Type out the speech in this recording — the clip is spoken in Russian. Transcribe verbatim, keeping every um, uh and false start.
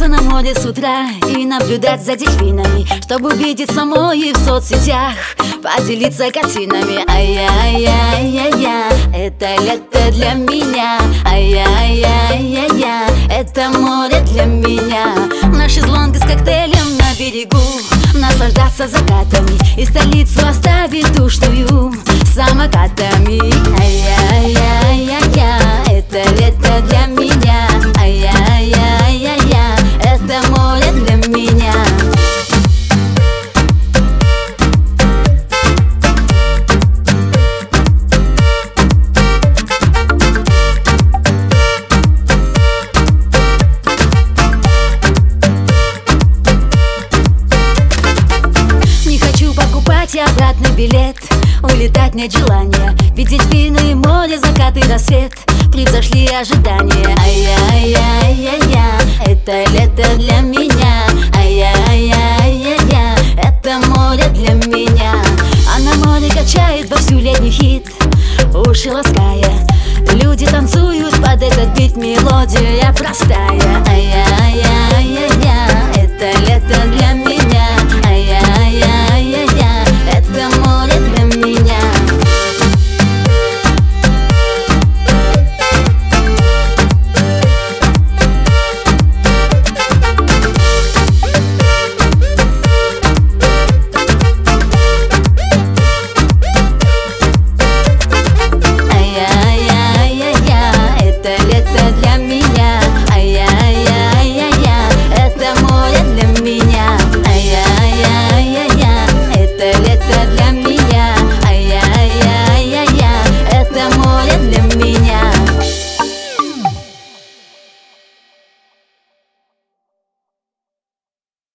Прогуляться на море с утра и наблюдать за дельфинами, чтобы увидеть самой в соцсетях, поделиться картинами. Ай-яй-яй-яй-я, это лето для меня. Ай-яй-яй-яй-я, это море для меня. На шезлонге с коктейлем на берегу наслаждаться закатами и столицу оставить душную самокатами. Ай-яй-яй-яй-я, это лето для меня. Ай-яй-яй-яй-я, это море для меня. Не хочу покупать я обратный билет, улетать нет желания, видеть дельфины, море, закат и рассвет. Превзошли ожидания. Ай-яй-яй-яй-я, это лето для меня. Ай-яй-яй-яй-я, это море для меня. А на море качает вовсю летний хит, уши лаская. Люди танцуют под этот бит, мелодия простая. Ай-яй-яй-яй-я, это лето для меня.